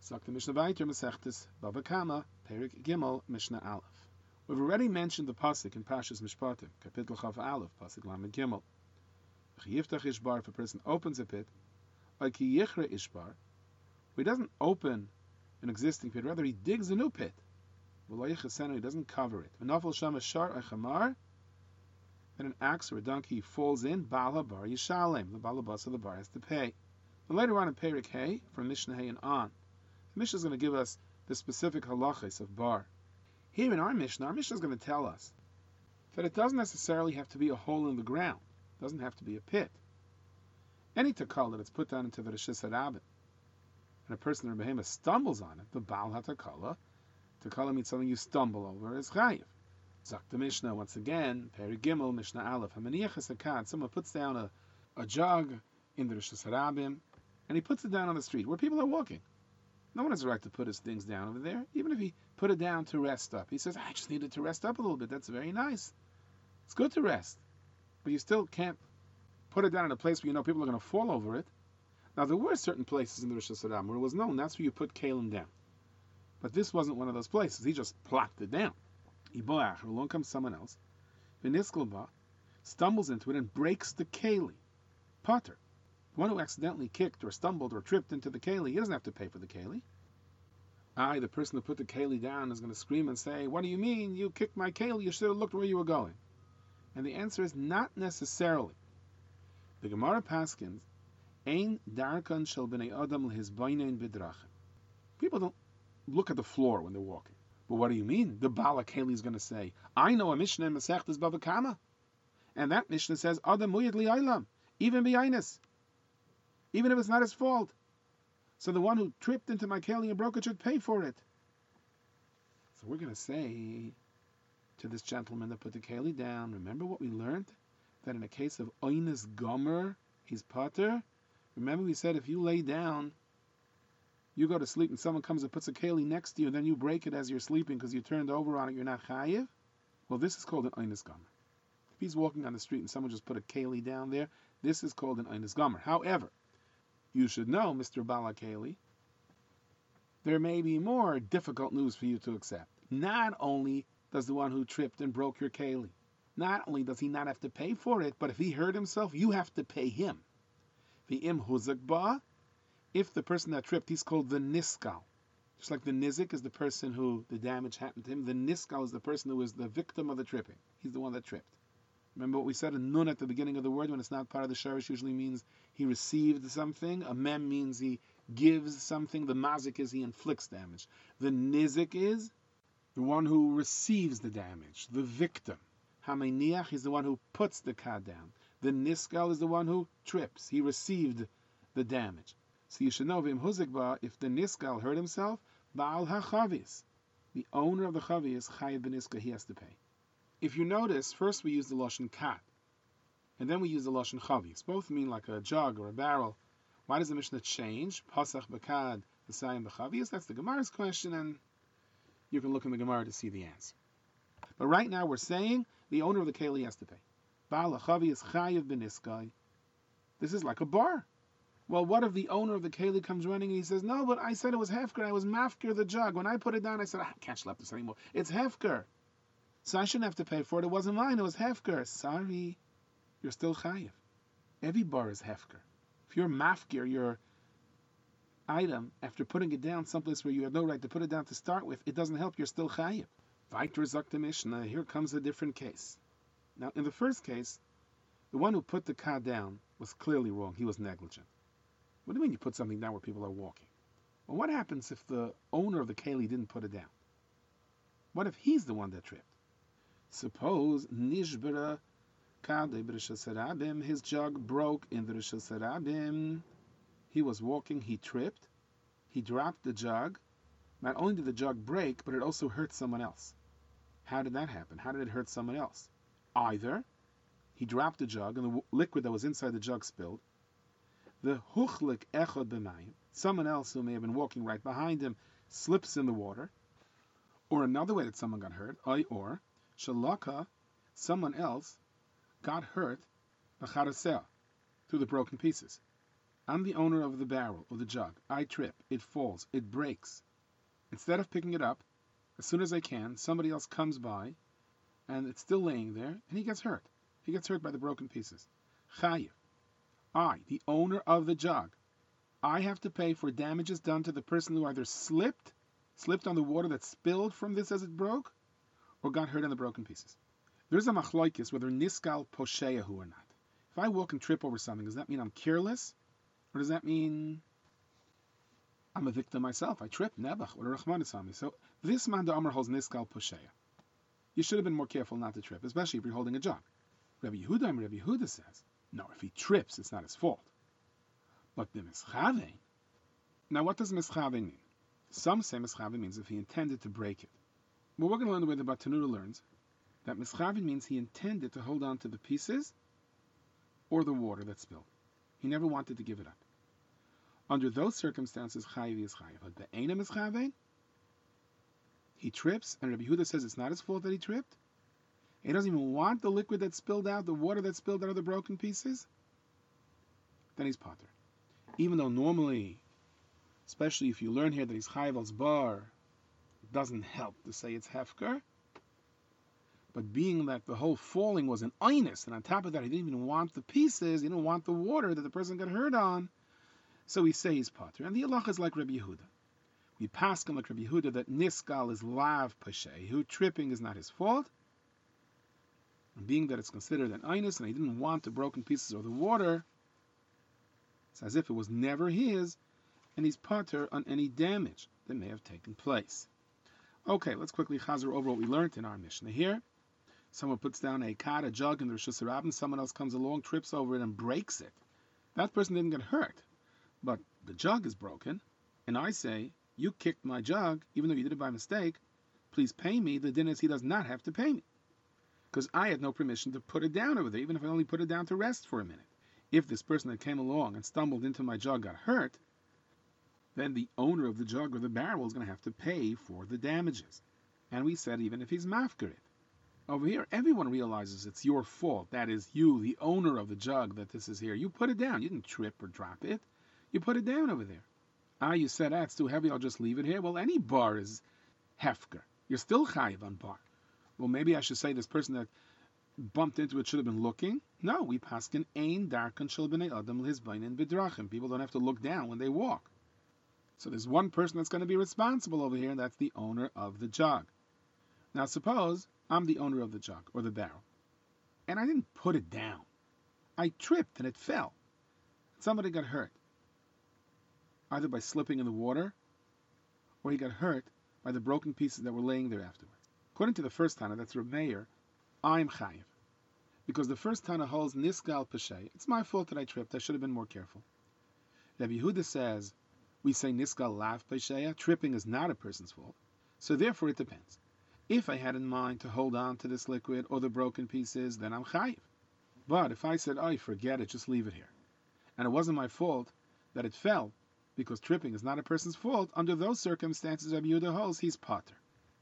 Sagt the Mishnah Vayter Masechtes Bava Kama Perik Gimel Mishnah Aleph. We've already mentioned the pasuk in Parshas Mishpatim, Kapitel Chav Aleph, pasuk Lamed Gimel. Yiftach Ishbar, if a person opens a pit, like Yichra Ishbar, he doesn't open an existing pit, rather he digs a new pit. He doesn't cover it. V'nafal Shama Shar Achamar, then an axe or a donkey falls in, Baal HaBar Yishalem, the Baal HaBas of the bar has to pay. And later on in Perik Hay, from Mishnah Hay and on, the Mishnah is going to give us the specific halachas of bar. Here in our Mishnah is going to tell us that it doesn't necessarily have to be a hole in the ground. It doesn't have to be a pit. Any takala that's put down into the Rishis HaRabim, and a person or a behemoth stumbles on it, the Baal HaTakala, takala means something you stumble over, is chayiv. Zak the Mishnah, once again, Peri Gimel, Mishnah Aleph, Hamaniach HaSakad, someone puts down a jug in the Rishis HaRabim, and he puts it down on the street where people are walking. No one has a right to put his things down over there, even if he put it down to rest up. He says, I just needed to rest up a little bit. That's very nice. It's good to rest. But you still can't put it down in a place where you know people are going to fall over it. Now, there were certain places in the Rishis HaRabim where it was known that's where you put kalim down. But this wasn't one of those places. He just plopped it down. Iboach, along comes someone else. V'niskelba stumbles into it and breaks the keli. Potter. The one who accidentally kicked or stumbled or tripped into the keli, he doesn't have to pay for the keli. The person who put the keli down is going to scream and say, what do you mean? You kicked my keli. You should have looked where you were going. And the answer is not necessarily. The Gemara Paskins, Ein darkan shel b'nei adam l'hizbaynein b'drachim. People don't look at the floor when they're walking. But what do you mean? The Baal HaKeli is going to say, I know a Mishnah in Masechtes Bava Kama. And that Mishnah says, Adam muyad li'aylam, even b'yainis. Even if it's not his fault. So the one who tripped into my keli and broke it should pay for it. So we're going to say to this gentleman that put the keli down, remember what we learned? That in a case of oines gomer, he's pater. Remember we said if you lay down, you go to sleep and someone comes and puts a keli next to you, and then you break it as you're sleeping because you turned over on it, you're not chayiv? Well, this is called an oines gomer. If he's walking on the street and someone just put a keli down there, this is called an oines gomer. However, you should know, Mr. Baal HaKeli, there may be more difficult news for you to accept. Not only does the one who tripped and broke your keli, not only does he not have to pay for it, but if he hurt himself, you have to pay him. V'im huzak ba, if the person that tripped, he's called the niskal. Just like the nizik is the person who the damage happened to him, the niskal is the person who is the victim of the tripping. He's the one that tripped. Remember what we said, a nun at the beginning of the word, when it's not part of the sharish, usually means he received something. A mem means he gives something. The mazik is he inflicts damage. The nizik is the one who receives the damage, the victim. Hamaniach is the one who puts the ka down. The niskal is the one who trips. He received the damage. So you should know, v'im huzikba, if the niskal hurt himself, Baal HaChavis, the owner of the chavis, chayiv b'niska, he has to pay. If you notice, first we use the lashon kat, and then we use the lashon chavis. Both mean like a jug or a barrel. Why does the Mishnah change? Pasach b'kad, v'sayim b'chavis. That's the Gemara's question, and you can look in the Gemara to see the answer. But right now we're saying the owner of the keli has to pay. Baal HaChavis chayiv b'niskai. This is like a bar. Well, what if the owner of the keli comes running and he says, no, but I said it was hefker. I was mafker the jug. When I put it down, I said, I can't schlep this anymore. It's hefker. So I shouldn't have to pay for it. It wasn't mine. It was hefker. Sorry. You're still chayiv. Every bar is hefker. If you're mafkir, your item, after putting it down someplace where you had no right to put it down to start with, it doesn't help. You're still chayiv. Vayter zakta Mishnah. Here comes a different case. Now, in the first case, the one who put the ka down was clearly wrong. He was negligent. What do you mean you put something down where people are walking? Well, what happens if the owner of the keli didn't put it down? What if he's the one that tripped? Suppose nishbera kadei b'rishas harabim, his jug broke in the rishas harabim. He was walking, he tripped, he dropped the jug. Not only did the jug break, but it also hurt someone else. How did that happen? How did it hurt someone else? Either he dropped the jug and the liquid that was inside the jug spilled. The huchlik echad b'mayim, someone else who may have been walking right behind him, slips in the water. Or another way that someone got hurt, or shalaka, someone else got hurt b'charaseh, through the broken pieces. I'm the owner of the barrel or the jug. I trip. It falls. It breaks. Instead of picking it up, as soon as I can, somebody else comes by, and it's still laying there, and he gets hurt. He gets hurt by the broken pieces. Chayiv. I, the owner of the jug, I have to pay for damages done to the person who either slipped on the water that spilled from this as it broke, or got hurt in the broken pieces. There's a machlokes whether niskal posheyahu or not. If I walk and trip over something, does that mean I'm careless? Or does that mean I'm a victim myself? I tripped, Nebuch, or Rachmanis on me. So this man the Amr holds niskal posheya. You should have been more careful not to trip, especially if you're holding a jug. Rabbi Yehuda says, no, if he trips, it's not his fault. But the mischave. Now, what does mischave mean? Some say mischave means if he intended to break it. But we're going to learn the way the Batanura learns that mischave means he intended to hold on to the pieces or the water that spilled. He never wanted to give it up. Under those circumstances, chayiv is chayiv. But be'ena mischave, he trips, and Rabbi Yehuda says it's not his fault that he tripped. He doesn't even want the liquid that spilled out, the water that spilled out of the broken pieces. Then he's potter. Even though normally, especially if you learn here that he's chayiv al zbar, it doesn't help to say it's hefker. But being that the whole falling was an einus, and on top of that he didn't even want the pieces, he didn't want the water that the person got hurt on, so we say he's potter. And the halacha is like Rabbi Yehuda. We pass him like Rabbi Yehuda that niskal is lav pashay, who tripping is not his fault. And being that it's considered an einus, and he didn't want the broken pieces or the water, it's as if it was never his, and he's potter on any damage that may have taken place. Okay, let's quickly chazer over what we learned in our Mishnah here. Someone puts down a kad, a jug in the Rosh Hashanah, someone else comes along, trips over it, and breaks it. That person didn't get hurt, but the jug is broken, and I say, you kicked my jug, even though you did it by mistake, please pay me. The din is he does not have to pay me, because I had no permission to put it down over there, even if I only put it down to rest for a minute. If this person that came along and stumbled into my jug got hurt, then the owner of the jug or the barrel is going to have to pay for the damages. And we said even if he's mafker it. Over here, everyone realizes it's your fault. That is you, the owner of the jug, that this is here. You put it down. You didn't trip or drop it. You put it down over there. You said, it's too heavy, I'll just leave it here. Well, any bar is hefker. You're still chayiv on bar. Well, maybe I should say this person that bumped into it should have been looking. No, we paskin ein darkan shel b'nei adam lizbainin b'drachim. People don't have to look down when they walk. So there's one person that's going to be responsible over here, and that's the owner of the jug. Now suppose I'm the owner of the jug or the barrel, and I didn't put it down. I tripped and it fell. Somebody got hurt, either by slipping in the water, or he got hurt by the broken pieces that were laying there afterwards. According to the first Tana, that's Reb Meir, I'm chayiv, because the first Tana holds niskal peshay. It's my fault that I tripped. I should have been more careful. Rabbi Yehuda says we say niskal lav pesheya. Tripping is not a person's fault, so therefore it depends. If I had in mind to hold on to this liquid or the broken pieces, then I'm chayiv. But if I said, forget it, just leave it here, and it wasn't my fault that it fell, because tripping is not a person's fault, under those circumstances Rabbi Yehuda holds he's potter.